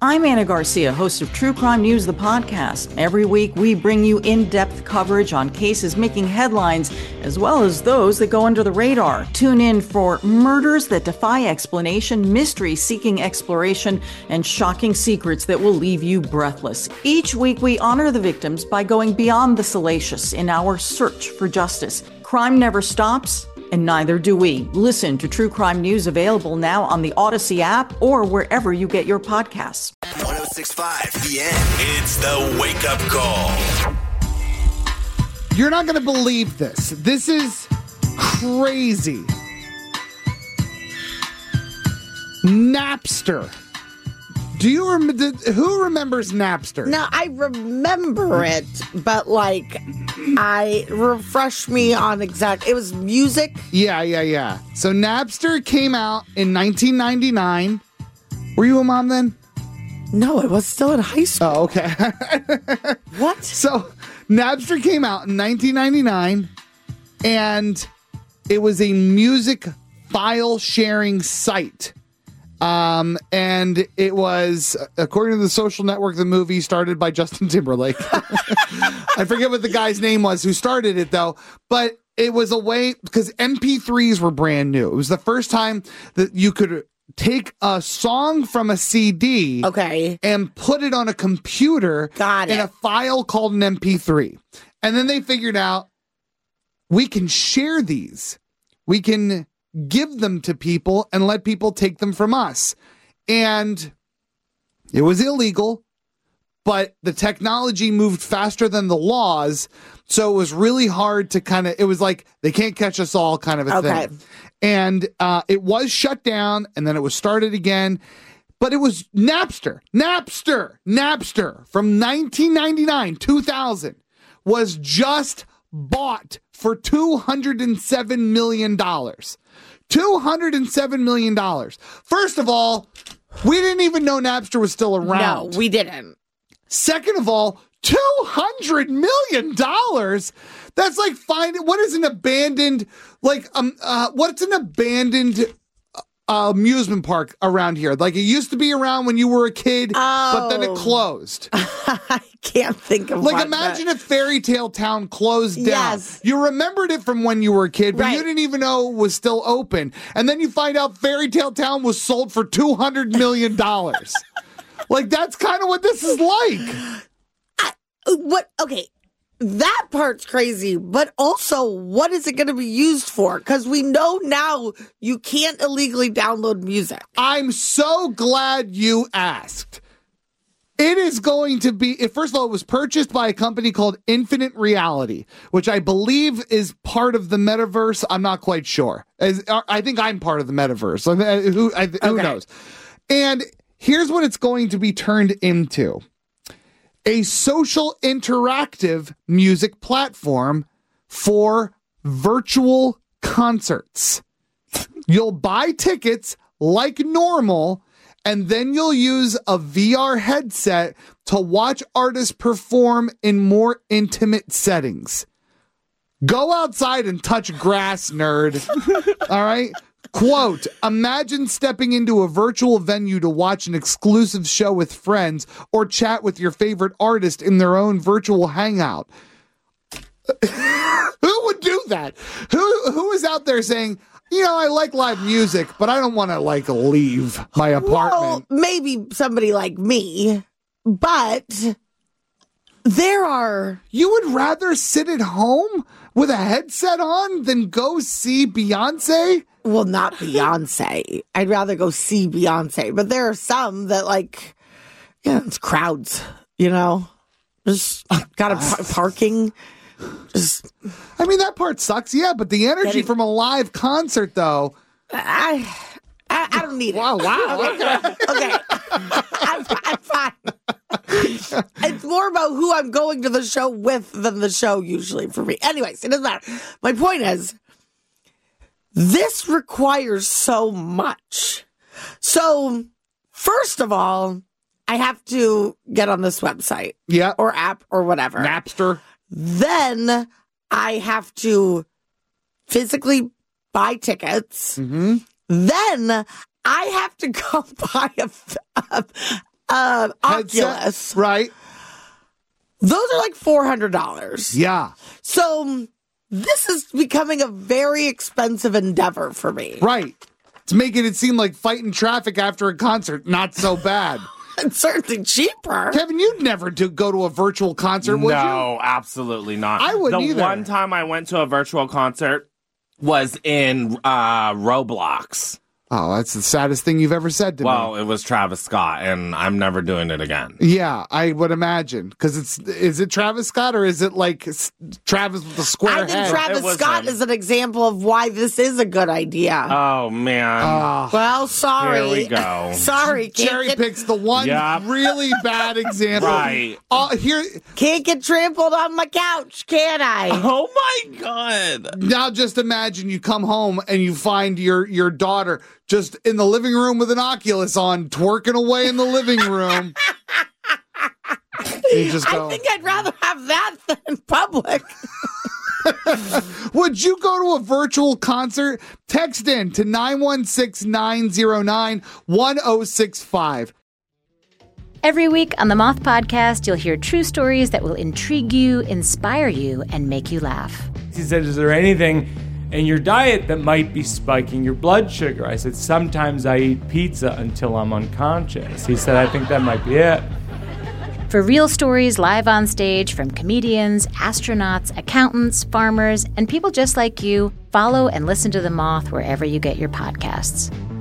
I'm Anna Garcia, host of True Crime News, the podcast. Every week, we bring you in-depth coverage on cases making headlines, as well as those that go under the radar. Tune in for murders that defy explanation, mystery seeking exploration, and shocking secrets that will leave you breathless. Each week, we honor the victims by going beyond the salacious in our search for justice. Crime never stops, and neither do we. Listen to True Crime News, available now on the Odyssey app or wherever you get your podcasts. 106.5 The End. It's the Wake Up Call. You're not going to believe this. This is crazy. Napster. Do you who remembers Napster? No, I remember it, but refresh me on it was music. Yeah. So Napster came out in 1999. Were you a mom then? No, I was still in high school. Oh, okay. What? So Napster came out in 1999, and it was a music file sharing site. And it was, according to The Social Network, the movie, started by Justin Timberlake. I forget what the guy's name was who started it, though. But it was a way, because MP3s were brand new. It was the first time that you could take a song from a CD and put it on a computer in a file called an MP3. And then they figured out, we can share these. We can give them to people and let people take them from us. And it was illegal, but the technology moved faster than the laws. So it was really hard to it was like, they can't catch us all kind of a thing. And it was shut down, and then it was started again. But it was Napster from 1999, 2000 was just bought for $207 million. $207 million. First of all, we didn't even know Napster was still around. No, we didn't. Second of all, $200 million? That's like what is an abandoned, what's an abandoned amusement park around here? Like, it used to be around when you were a kid, but then it closed. I can't think of imagine if Fairy Tale Town closed down. Yes. You remembered it from when you were a kid, but you didn't even know it was still open. And then you find out Fairy Tale Town was sold for $200 million. That's kind of what this is like. Okay. That part's crazy, but also, what is it going to be used for? Because we know now you can't illegally download music. I'm so glad you asked. It is going to be, first of all, it was purchased by a company called Infinite Reality, which I believe is part of the metaverse. I'm not quite sure. I think I'm part of the metaverse. Who knows? And here's what it's going to be turned into. A social interactive music platform for virtual concerts. You'll buy tickets like normal, and then you'll use a VR headset to watch artists perform in more intimate settings. Go outside and touch grass, nerd. All right? Quote, imagine stepping into a virtual venue to watch an exclusive show with friends or chat with your favorite artist in their own virtual hangout. Who would do that? Who is out there saying, I like live music, but I don't want to leave my apartment? Well, maybe somebody like me, but there are... You would rather sit at home with a headset on than go see Beyonce? Well, not Beyonce. I'd rather go see Beyonce. But there are some that it's crowds, Just got a parking. That part sucks, yeah, but the energy from a live concert, though. I don't need it. Wow. Okay. I'm fine. It's more about who I'm going to the show with than the show usually for me. Anyways, it doesn't matter. My point is, this requires so much. So, first of all, I have to get on this website. Yeah. Or app or whatever. Napster. Then I have to physically buy tickets. Mm-hmm. Then I have to go buy Oculus. Right. Those are like $400. Yeah. So this is becoming a very expensive endeavor for me. Right. It's making it seem like fighting traffic after a concert. Not so bad. It's certainly cheaper. Kevin, you'd never go to a virtual concert, would you? No, absolutely not. I wouldn't either. The one time I went to a virtual concert was in Roblox. Oh, that's the saddest thing you've ever said to me. Well, it was Travis Scott, and I'm never doing it again. Yeah, I would imagine. Because is it Travis Scott or is it like Travis with the square I head? think Travis Scott is an example of why this is a good idea. Oh, man. Well, sorry. Here we go. Sorry. Cherry picks the one really bad example. Right. Can't get trampled on my couch, can I? Oh, my God. Now just imagine you come home and you find your daughter just in the living room with an Oculus on, twerking away in the living room. You just go, I think I'd rather have that than public. Would you go to a virtual concert? Text in to 916-909-1065. Every week on the Moth Podcast, you'll hear true stories that will intrigue you, inspire you, and make you laugh. He said, is there anything in your diet that might be spiking your blood sugar? I said, sometimes I eat pizza until I'm unconscious. He said, I think that might be it. For real stories live on stage from comedians, astronauts, accountants, farmers, and people just like you, follow and listen to The Moth wherever you get your podcasts.